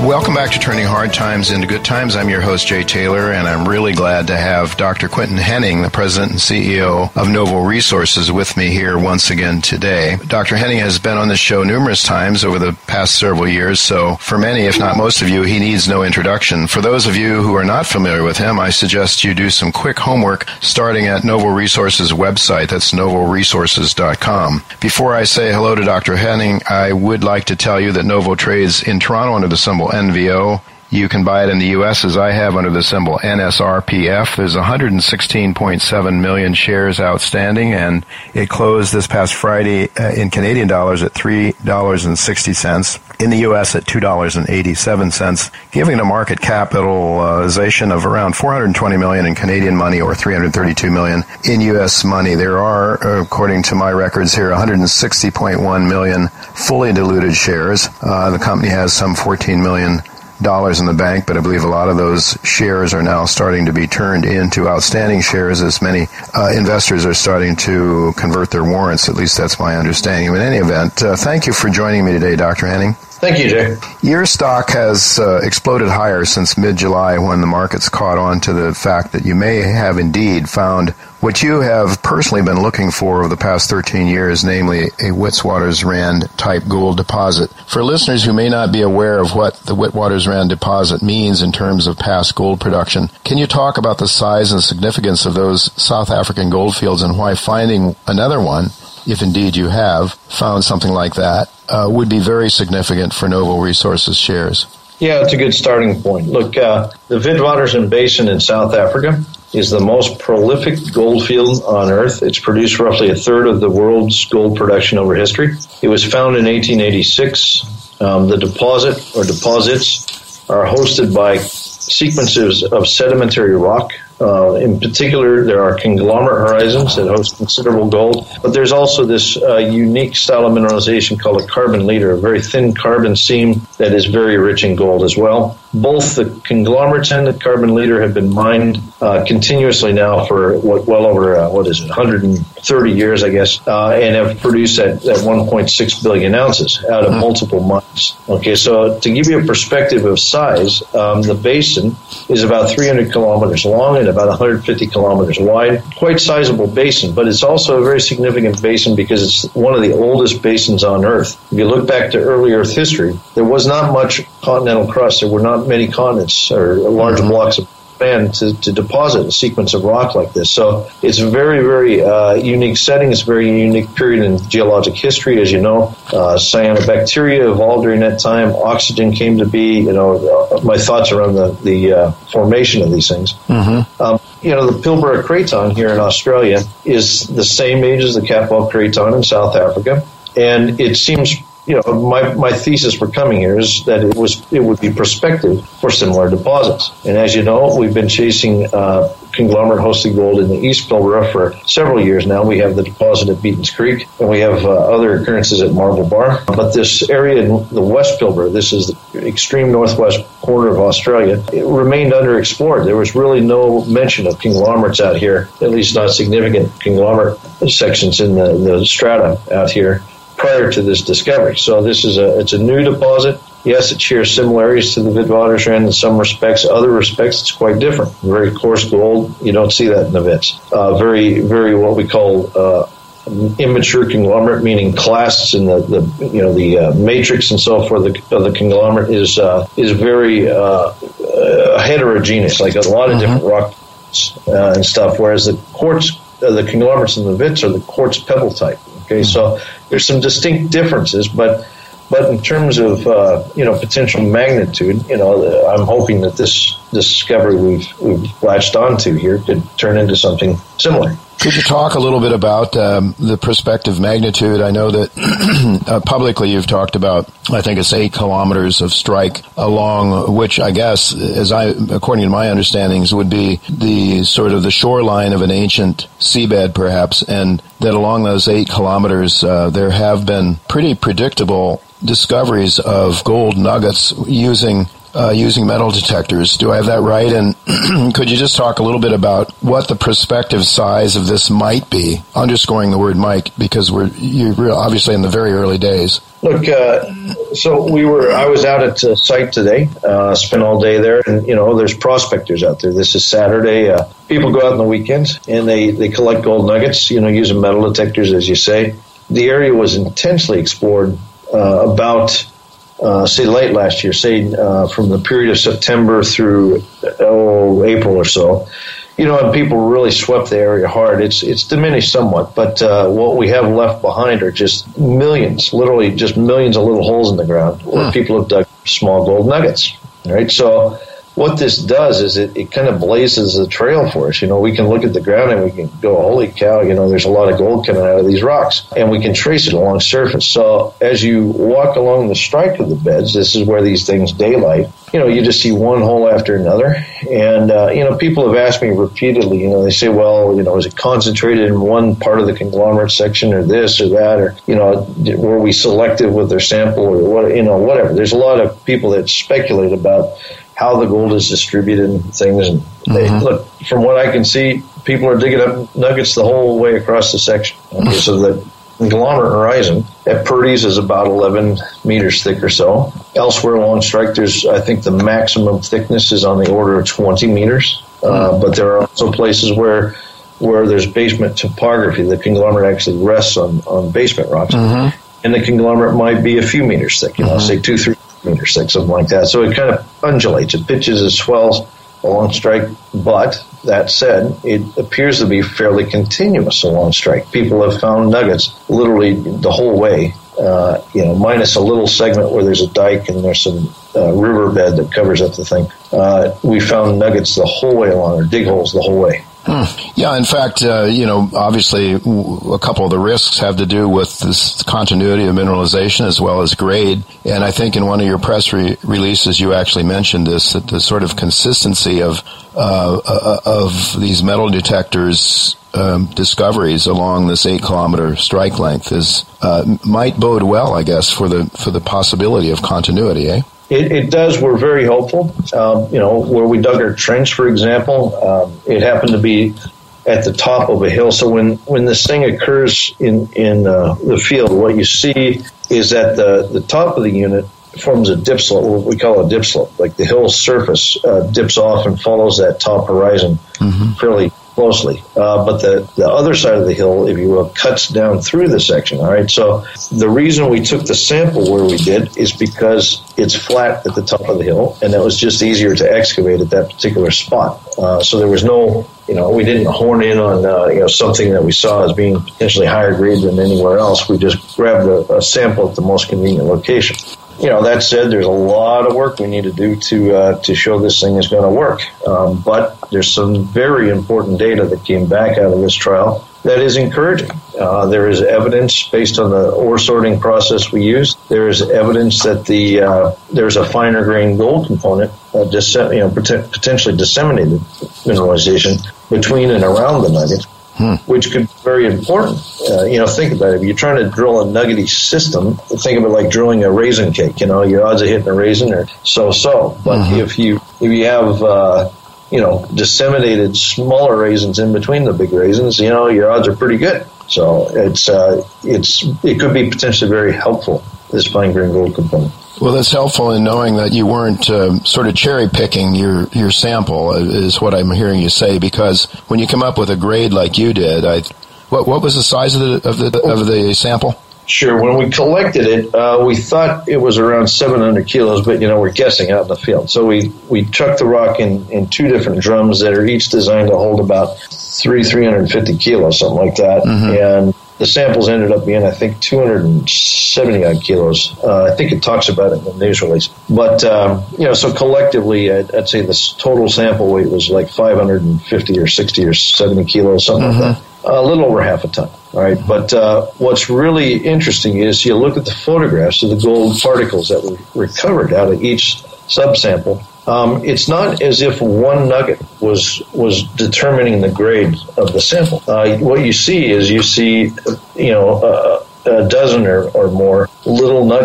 Welcome back to Turning Hard Times into Good Times. I'm your host, Jay Taylor, and I'm really glad to have Dr. Quinton Hennigh, the President and CEO of Novo Resources, with me here once again today. Dr. Hennigh has been on this show numerous times over the past several years, so for many, if not most of you, he needs no introduction. For those of you who are not familiar with him, I suggest you do some quick homework starting at Novo Resources' website. That's novoresources.com. Before I say hello to Dr. Hennigh, I would like to tell you that Novo trades in Toronto under the symbol NVO. You can buy it in the U.S. as I have under the symbol NSRPF. There's 116.7 million shares outstanding, and it closed this past Friday in Canadian dollars at $3.60, in the U.S. at $2.87, giving a market capitalization of around $420 million in Canadian money or $332 million in U.S. money. There are, according to my records here, 160.1 million fully diluted shares. The company has some $14 million in the bank, but I believe a lot of those shares are now starting to be turned into outstanding shares as many investors are starting to convert their warrants. At least that's my understanding. In any event, thank you for joining me today, Dr. Hennigh. Thank you, Jay. Your stock has exploded higher since mid-July when the markets caught on to the fact that you may have indeed found what you have personally been looking for over the past 13 years, namely a Witwatersrand type gold deposit. For listeners who may not be aware of what the Witwatersrand deposit means in terms of past gold production, can you talk about the size and significance of those South African gold fields and why finding another one, if indeed you have found something like that, would be very significant for Novo Resources shares? Yeah, it's a good starting point. Look, the Witwatersrand Basin in South Africa is the most prolific gold field on Earth. It's produced roughly a third of the world's gold production over history. It was found in 1886. The deposit or deposits are hosted by sequences of sedimentary rock. In particular, there are conglomerate horizons that host considerable gold, but there's also this unique style of mineralization called a carbon leader, a very thin carbon seam that is very rich in gold as well. Both the conglomerates and the carbon leader have been mined continuously now for well over 130 years, I guess, and have produced at 1.6 billion ounces out of multiple mines. Okay, so to give you a perspective of size, the basin is about 300 kilometers long and about 150 kilometers wide. Quite sizable basin, but it's also a very significant basin because it's one of the oldest basins on Earth. If you look back to early Earth history, there was not much continental crust. There were not many continents or large blocks of land to deposit a sequence of rock like this. So it's a very, very unique setting. It's a very unique period in geologic history. As you know, cyanobacteria evolved during that time. Oxygen came to be. My thoughts around the formation of these things. Mm-hmm. The Pilbara Craton here in Australia is the same age as the Capel Craton in South Africa, and it seems. My thesis for coming here is that it would be prospective for similar deposits. And as you know, we've been chasing conglomerate-hosted gold in the East Pilbara for several years now. We have the deposit at Beaton's Creek, and we have other occurrences at Marble Bar. But this area in the West Pilbara, this is the extreme northwest corner of Australia, it remained underexplored. There was really no mention of conglomerates out here, at least not significant conglomerate sections in the strata out here prior to this discovery. So it's a new deposit. Yes, it shares similarities to the Witwatersrand in some respects. Other respects, it's quite different. Very coarse gold. You don't see that in the Wits. Very, very what we call immature conglomerate, meaning clasts in the matrix and so forth of the conglomerate is very heterogeneous, like a lot of different rocks and stuff. Whereas the quartz, the conglomerates in the Wits are the quartz pebble type. Okay, so there's some distinct differences, but in terms of potential magnitude, I'm hoping that this discovery we've latched onto here could turn into something similar. Could you talk a little bit about the prospective magnitude? I know that publicly you've talked about, I think it's 8 kilometers of strike along which I guess, according to my understandings, would be the sort of the shoreline of an ancient seabed perhaps, and that along those 8 kilometers there have been pretty predictable discoveries of gold nuggets using using metal detectors. Do I have that right? And could you just talk a little bit about what the prospective size of this might be? Underscoring the word might, because you're obviously in the very early days. Look, so I was out at the site today, spent all day there, and, there's prospectors out there. This is Saturday. People go out on the weekends, and they collect gold nuggets, using metal detectors, as you say. The area was intensely explored about, late last year, from the period of September through April or so. And people really swept the area hard. It's diminished somewhat, but what we have left behind are just millions, literally just millions of little holes in the ground where people have dug small gold nuggets. All right, so what this does is it kind of blazes a trail for us. We can look at the ground and we can go, holy cow, there's a lot of gold coming out of these rocks. And we can trace it along surface. So as you walk along the strike of the beds, this is where these things daylight, you just see one hole after another. And, people have asked me repeatedly, they say, well, is it concentrated in one part of the conglomerate section or this or that? Or, were we selective with their sample or what, whatever. There's a lot of people that speculate about how the gold is distributed and things. And look, from what I can see, people are digging up nuggets the whole way across the section. Okay, so the conglomerate horizon at Purdy's is about 11 meters thick or so. Elsewhere along strike, I think the maximum thickness is on the order of 20 meters. But there are also places where there's basement topography. The conglomerate actually rests on basement rocks. And the conglomerate might be a few meters thick, say 2-3 meters thick, something like that. So it kind of undulates. It pitches and swells along strike. But that said, it appears to be fairly continuous along strike. People have found nuggets literally the whole way, minus a little segment where there's a dike and there's some riverbed that covers up the thing. We found nuggets the whole way along, or dig holes the whole way. Yeah, in fact, obviously a couple of the risks have to do with this continuity of mineralization as well as grade. And I think in one of your press releases you actually mentioned this, that the sort of consistency of these metal detectors discoveries along this 8-kilometer strike length might bode well, I guess, for the possibility of continuity, eh? It does. We're very hopeful. Where we dug our trench, for example, it happened to be at the top of a hill. So when this thing occurs in the field, what you see is that the top of the unit forms a dip slope, what we call a dip slope. Like the hill surface dips off and follows that top horizon fairly closely. But the other side of the hill, if you will, cuts down through the section. All right. So the reason we took the sample where we did is because it's flat at the top of the hill, and it was just easier to excavate at that particular spot. So there was no, we didn't horn in on, something that we saw as being potentially higher grade than anywhere else. We just grabbed a sample at the most convenient location. That said, there's a lot of work we need to do to show this thing is going to work. But there's some very important data that came back out of this trial that is encouraging. There is evidence based on the ore sorting process we used. There is evidence that there's a finer grain gold component, potentially disseminated mineralization between and around the nugget. Which could be very important. Think about it. If you're trying to drill a nuggety system, think of it like drilling a raisin cake. Your odds of hitting a raisin are so-so. But if you have, disseminated smaller raisins in between the big raisins, your odds are pretty good. So it could be potentially very helpful, this fine grain gold component. Well, that's helpful in knowing that you weren't sort of cherry picking your sample, is what I'm hearing you say. Because when you come up with a grade like you did, what was the size of the sample? Sure. When we collected it, we thought it was around 700 kilos, but we're guessing out in the field. So we chucked the rock in two different drums that are each designed to hold about 350 kilos, something like that, and the samples ended up being, I think, 270 odd kilos. I think it talks about it in the news release. But, so collectively, I'd say the total sample weight was like 550 or 60 or 70 kilos, something like that. A little over half a ton. All right. But what's really interesting is you look at the photographs of the gold particles that were recovered out of each subsample. It's not as if one nugget was determining the grade of the sample. What you see is a dozen or more little nuggets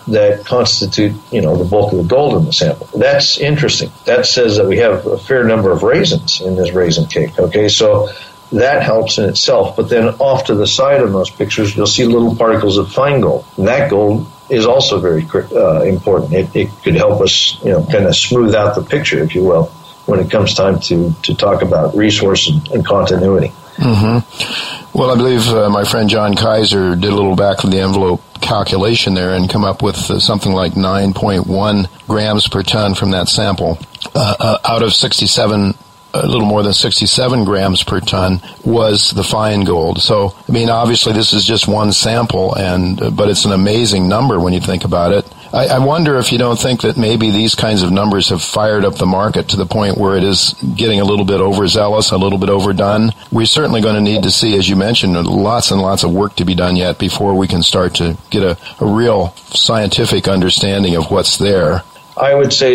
that constitute, the bulk of the gold in the sample. That's interesting. That says that we have a fair number of raisins in this raisin cake. Okay, so that helps in itself. But then off to the side of those pictures, you'll see little particles of fine gold. And that gold is also very important. It could help us, kind of smooth out the picture, if you will, when it comes time to talk about resource and continuity. Mm-hmm. Well, I believe my friend John Kaiser did a little back-of-the-envelope calculation there and come up with something like 9.1 grams per ton from that sample. Out of 67, a little more than 67 grams per ton was the fine gold. So, obviously this is just one sample, but it's an amazing number when you think about it. I wonder if you don't think that maybe these kinds of numbers have fired up the market to the point where it is getting a little bit overzealous, a little bit overdone. We're certainly going to need to see, as you mentioned, lots and lots of work to be done yet before we can start to get a real scientific understanding of what's there. I would say,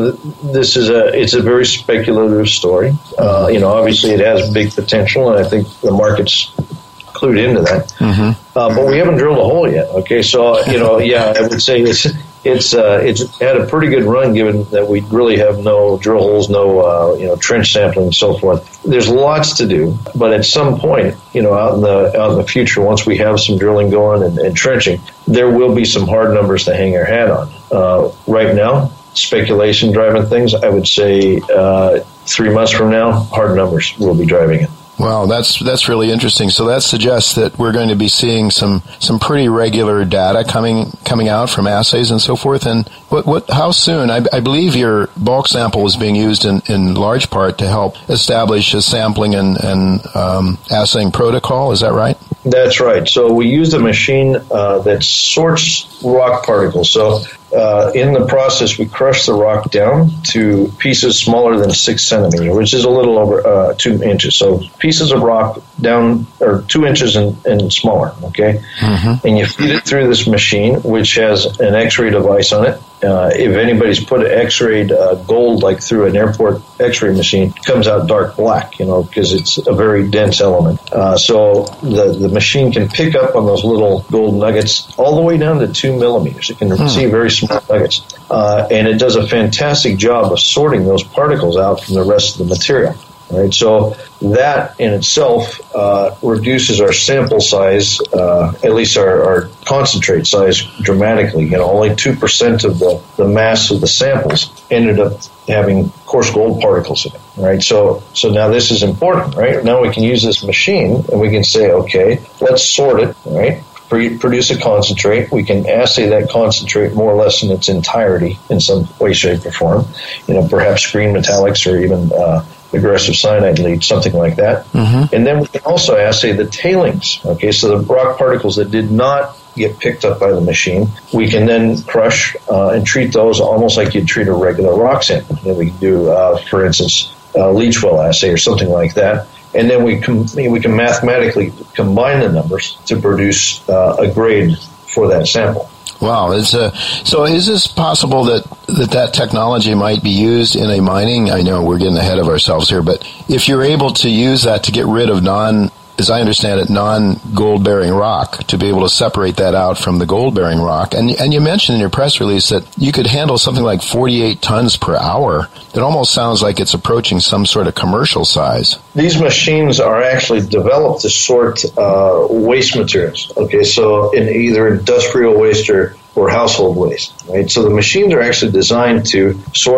it's a very speculative story. Obviously it has big potential, and I think the market's clued into that. Mm-hmm. But we haven't drilled a hole yet. Okay, so I would say it's had a pretty good run, given that we really have no drill holes, no trench sampling, and so forth. There's lots to do, but at some point, out in the future, once we have some drilling going and trenching, there will be some hard numbers to hang our hat on. Right now, speculation driving things. I would say 3 months from now, hard numbers will be driving it. Wow, that's really interesting. So that suggests that we're going to be seeing some pretty regular data coming out from assays and so forth. And how soon? I believe your bulk sample is being used in large part to help establish a sampling and assaying protocol. Is that right? That's right. So we used a machine that sorts rock particles. So in the process, we crush the rock down to pieces smaller than 6 centimeters, which is a little over 2 inches. So pieces of rock down, or 2 inches and smaller, okay? Mm-hmm. And you feed it through this machine, which has an X-ray device on it. If anybody's put an X-rayed gold, like through an airport X-ray machine, it comes out dark black, because it's a very dense element. So the machine can pick up on those little gold nuggets all the way down to 2 millimeters. It can see very small nuggets. And it does a fantastic job of sorting those particles out from the rest of the material. Right, so that in itself reduces our sample size, at least our concentrate size, dramatically. Only 2% of the mass of the samples ended up having coarse gold particles in it. Right, so now this is important. Right, now we can use this machine and we can say, okay, let's sort it. Right. Produce a concentrate. We can assay that concentrate more or less in its entirety in some way, shape, or form. Perhaps green metallics or even aggressive cyanide lead, something like that. Mm-hmm. And then we can also assay the tailings. Okay, so the rock particles that did not get picked up by the machine, we can then crush and treat those almost like you'd treat a regular rock sample. We can do, for instance, a leach well assay or something like that. And then we can mathematically combine the numbers to produce a grade for that sample. Wow. So is this possible that technology might be used in a mining? I know we're getting ahead of ourselves here, but if you're able to use that to get rid of as I understand it, non-gold-bearing rock, to be able to separate that out from the gold-bearing rock. And you mentioned in your press release that you could handle something like 48 tons per hour. It almost sounds like it's approaching some sort of commercial size. These machines are actually developed to sort waste materials. Okay, so in either industrial waste or household waste, right? So the machines are actually designed to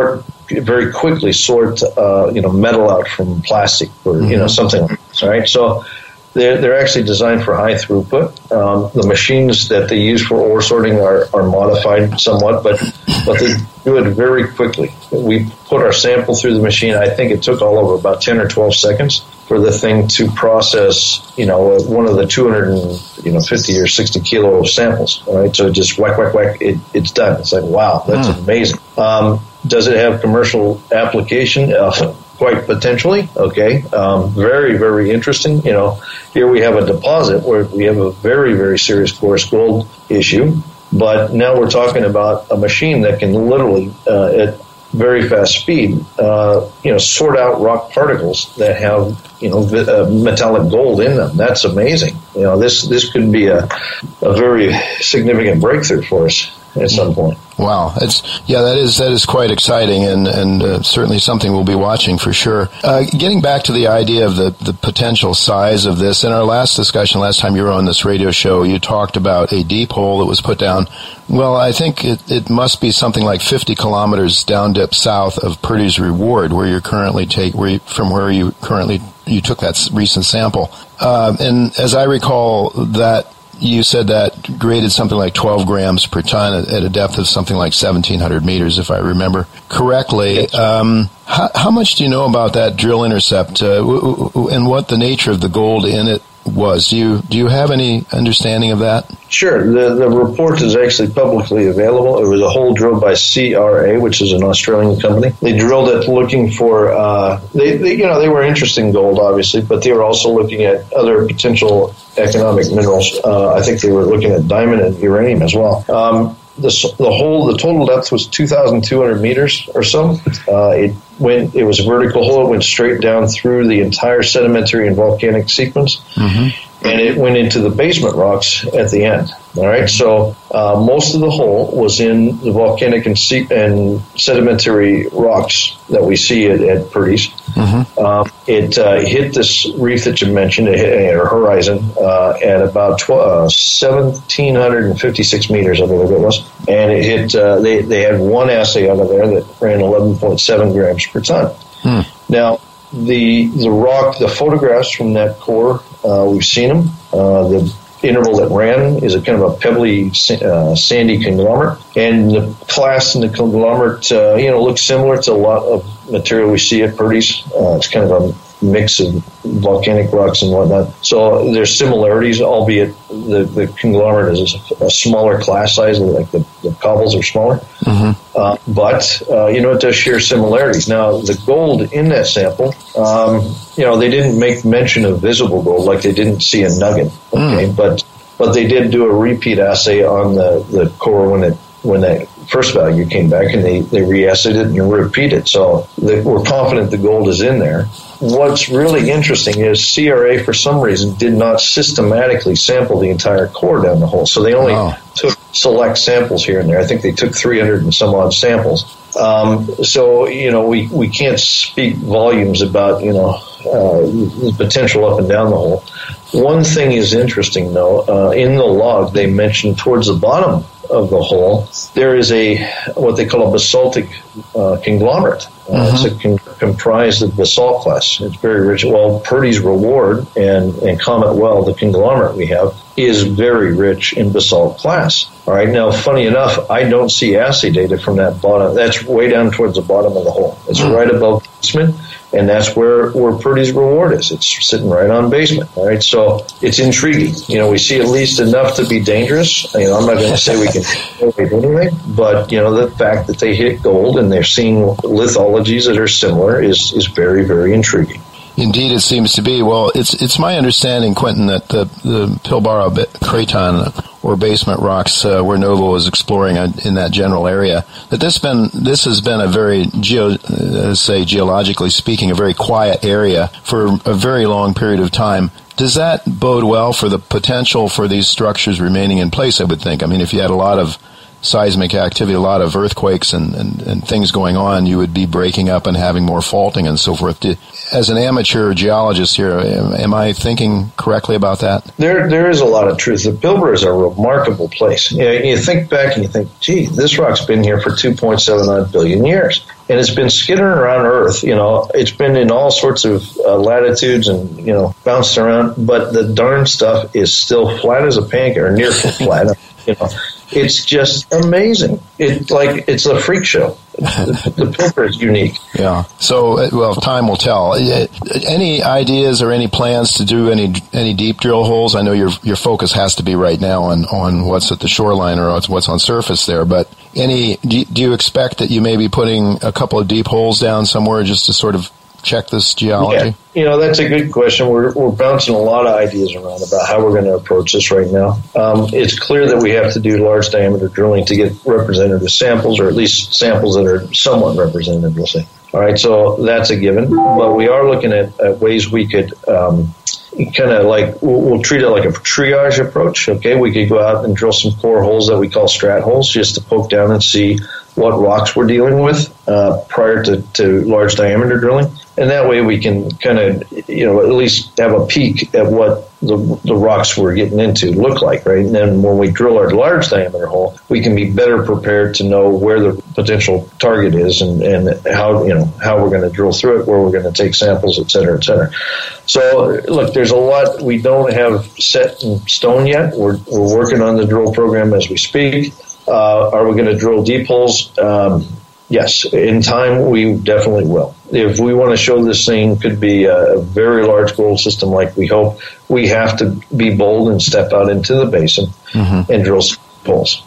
very quickly sort metal out from plastic or something like this, right? So they're actually designed for high throughput. The machines that they use for ore sorting are modified somewhat, but they do it very quickly. We put our sample through the machine. I think it took all over about 10 or 12 seconds for the thing to process, one of the 250 or 60 kilo of samples. All right, so just whack, it's done. It's like, wow, that's amazing. Does it have commercial application? Quite potentially. Okay. Very, very interesting. Here we have a deposit where we have a very, very serious coarse gold issue, but now we're talking about a machine that can literally, at very fast speed, sort out rock particles that have, metallic gold in them. That's amazing. This could be a very significant breakthrough for us. at some point. Wow, that is quite exciting, and certainly something we'll be watching for sure. Getting back to the idea of the potential size of this, in our last discussion, last time you were on this radio show, you talked about a deep hole that was put down. Well, I think it must be something like 50 kilometers down dip south of Purdy's Reward, where you took that recent sample. And as I recall, that you said that graded something like 12 grams per ton at a depth of something like 1,700 meters, if I remember correctly. Yes. How much do you know about that drill intercept and what the nature of the gold in it was? Do you have any understanding of that? Sure. The report is actually publicly available. It was a hole drilled by CRA, which is an Australian company. They drilled it looking for they were interested in gold, obviously, but they were also looking at other potential economic minerals. I think they were looking at diamond and uranium as well. The total depth was 2,200 meters or so. It was a vertical hole. It went straight down through the entire sedimentary and volcanic sequence. Mm-hmm. And it went into the basement rocks at the end. All right, so most of the hole was in the volcanic and sedimentary rocks that we see at Purdy's. Mm-hmm. It hit this reef that you mentioned, or horizon, at about 1,756 meters, I believe it was. And it hit. They had one assay out of there that ran 11.7 grams per ton. Now, the rock, the photographs from that core, we've seen them. The interval that ran is a kind of a pebbly, sandy conglomerate, and the clast in the conglomerate, looks similar to a lot of material we see at Purdy's. It's kind of a mix of volcanic rocks and whatnot. So there's similarities, albeit the conglomerate is a smaller class size, like the cobbles are smaller. Mm-hmm. But it does share similarities. Now, the gold in that sample, they didn't make mention of visible gold, like they didn't see a nugget. Okay, but they did do a repeat assay on the core when that first value came back, and they re-assayed it and repeated. So we're confident the gold is in there. What's really interesting is CRA, for some reason, did not systematically sample the entire core down the hole. So they only took select samples here and there. I think they took 300 and some odd samples. So we can't speak volumes about, the potential up and down the hole. One thing is interesting, though. In the log, they mentioned towards the bottom of the hole, there is what they call a basaltic conglomerate. It's comprised of basalt clasts. It's very rich. Well, Purdy's Reward and Comet Well, the conglomerate we have, is very rich in basalt clasts. All right. Now, funny enough, I don't see assay data from that bottom. That's way down towards the bottom of the hole. It's right above basement, and that's where Purdy's Reward is. It's sitting right on basement. All right. So it's intriguing. We see at least enough to be dangerous. I'm not going to say we can do anything, but the fact that they hit gold and they're seeing lithologies that are similar is very, very intriguing. Indeed, it seems to be. Well, it's my understanding, Quentin, that the Pilbara Craton or basement rocks where Novo was exploring in that general area, that this has been a very geologically speaking, a very quiet area for a very long period of time. Does that bode well for the potential for these structures remaining in place? I would think. I mean, if you had a lot of seismic activity, a lot of earthquakes and things going on, you would be breaking up and having more faulting and so forth. As an amateur geologist here, am I thinking correctly about that? There is a lot of truth. The Pilbara is a remarkable place. You think back and you think, gee, this rock's been here for 2.79 billion years. And it's been skittering around Earth. It's been in all sorts of latitudes and, bounced around. But the darn stuff is still flat as a pancake, or near flat. It's just amazing. It's a freak show. The Pilbara is unique. Yeah. So, time will tell. Any ideas or any plans to do any deep drill holes? I know your focus has to be right now on what's at the shoreline or what's on surface there. But do you expect that you may be putting a couple of deep holes down somewhere just to sort of check this geology? Yeah. That's a good question. We're bouncing a lot of ideas around about how we're going to approach this right now. It's clear that we have to do large diameter drilling to get representative samples, or at least samples that are somewhat representative, we'll say. All right, so that's a given. But we are looking at ways we could kind of like, we'll treat it like a triage approach. Okay, we could go out and drill some core holes that we call strat holes, just to poke down and see what rocks we're dealing with prior to large diameter drilling. And that way we can kind of, at least have a peek at what the rocks we're getting into look like, right? And then when we drill our large diameter hole, we can be better prepared to know where the potential target is and how we're going to drill through it, where we're going to take samples, et cetera, et cetera. So, look, there's a lot we don't have set in stone yet. We're working on the drill program as we speak. Are we going to drill deep holes? Yes, in time we definitely will. If we want to show this thing could be a very large gold system like we hope, we have to be bold and step out into the basin and drill some holes.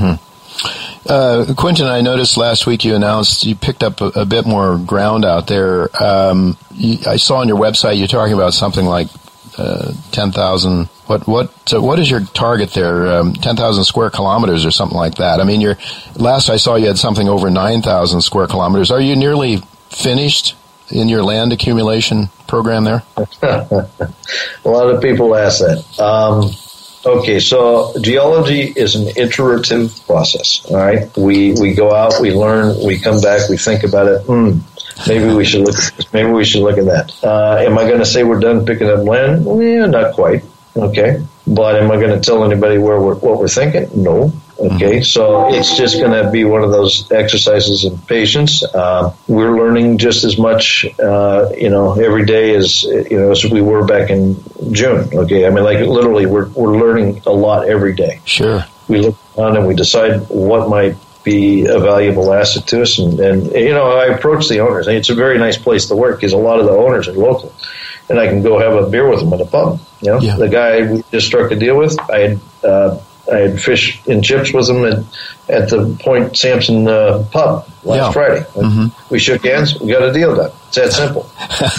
Quentin, I noticed last week you announced you picked up a bit more ground out there. I saw on your website you're talking about something like 10,000. What is your target there? 10,000 square kilometers or something like that. I mean, last I saw you had something over 9,000 square kilometers. Are you nearly finished in your land accumulation program there? A lot of people ask that. Okay, so geology is an iterative process. All right, we go out, we learn, we come back, we think about it. Maybe we should look at this. Maybe we should look at that. Am I going to say we're done picking up land? Yeah, not quite. Okay. But am I going to tell anybody what we're thinking? No. Okay. So it's just going to be one of those exercises in patience. We're learning just as much, every day as we were back in June. Okay. I mean, like literally we're learning a lot every day. Sure. We look on and we decide what might be a valuable asset to us. And I approach the owners. It's a very nice place to work because a lot of the owners are local. And I can go have a beer with them at a pub. Yeah. The guy we just struck a deal with, I had fish and chips with him at the Point Sampson pub last Friday. We shook hands. We got a deal done. It's that simple.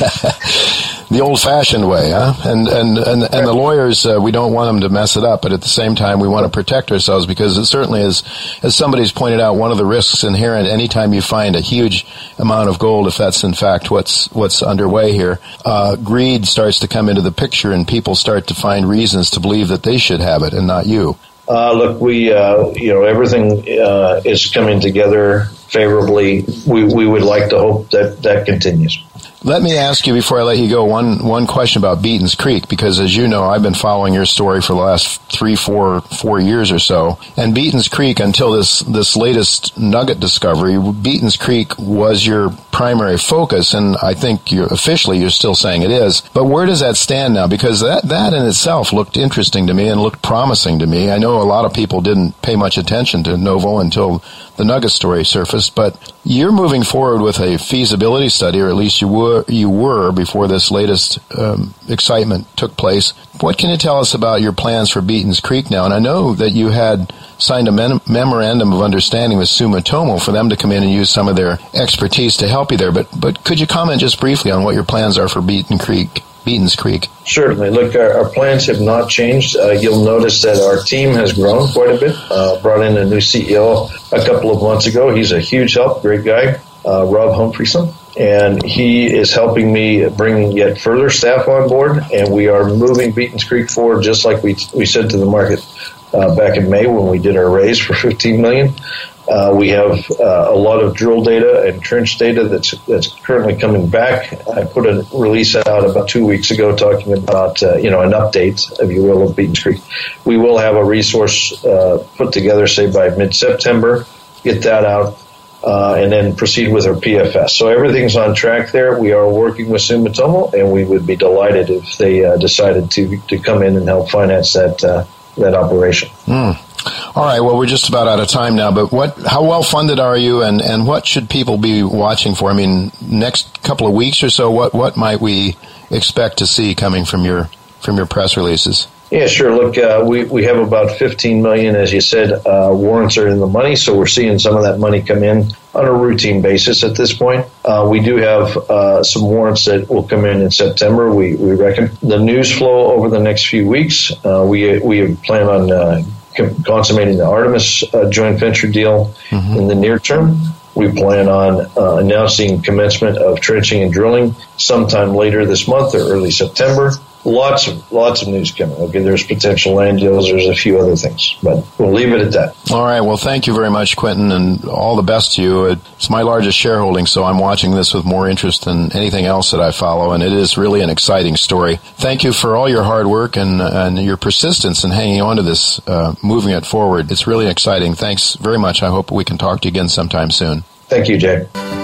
The old-fashioned way, huh? And the lawyers, we don't want them to mess it up, but at the same time, we want to protect ourselves because it certainly is, as somebody's pointed out, one of the risks inherent anytime you find a huge amount of gold, if that's in fact what's underway here, greed starts to come into the picture and people start to find reasons to believe that they should have it and not you. Look, we, everything is coming together favorably. We would like to hope that continues. Let me ask you before I let you go one question about Beaton's Creek, because as you know, I've been following your story for the last 4 years or so. And Beaton's Creek, until this latest nugget discovery, Beaton's Creek was your primary focus, and I think you're still saying it is. But where does that stand now? Because that in itself looked interesting to me and looked promising to me. I know a lot of people didn't pay much attention to Novo until the nugget story surfaced, but you're moving forward with a feasibility study, or at least you were before this latest excitement took place. What can you tell us about your plans for Beaton's Creek now? And I know that you had signed a memorandum of understanding with Sumitomo for them to come in and use some of their expertise to help you there. But could you comment just briefly on what your plans are for Beaton's Creek? Certainly. Look, our plans have not changed. You'll notice that our team has grown quite a bit. Brought in a new CEO a couple of months ago. He's a huge help, great guy, Rob Humphreyson. And he is helping me bring yet further staff on board. And we are moving Beaton's Creek forward just like we said to the market back in May when we did our raise for $15 million. We have a lot of drill data and trench data that's currently coming back. I put a release out about 2 weeks ago talking about an update, if you will, of Beaton's Creek. We will have a resource put together, say by mid-September, get that out, and then proceed with our PFS. So everything's on track there. We are working with Sumitomo, and we would be delighted if they decided to come in and help finance that operation. All right, well, we're just about out of time now, but how well funded are you, and what should people be watching for? I mean, next couple of weeks or so, what might we expect to see coming from your press releases? Yeah, sure. Look, we have about $15 million, as you said. Warrants are in the money, so we're seeing some of that money come in on a routine basis at this point. We do have some warrants that will come in September, we reckon. The news flow over the next few weeks, we plan on consummating the Artemis joint venture deal in the near term. We plan on announcing commencement of trenching and drilling sometime later this month or early September. Lots of news coming. Okay, there's potential land deals. There's a few other things, but we'll leave it at that. All right. Well, thank you very much, Quentin, and all the best to you. It's my largest shareholding, so I'm watching this with more interest than anything else that I follow, and it is really an exciting story. Thank you for all your hard work and your persistence in hanging on to this, moving it forward. It's really exciting. Thanks very much. I hope we can talk to you again sometime soon. Thank you, Jay.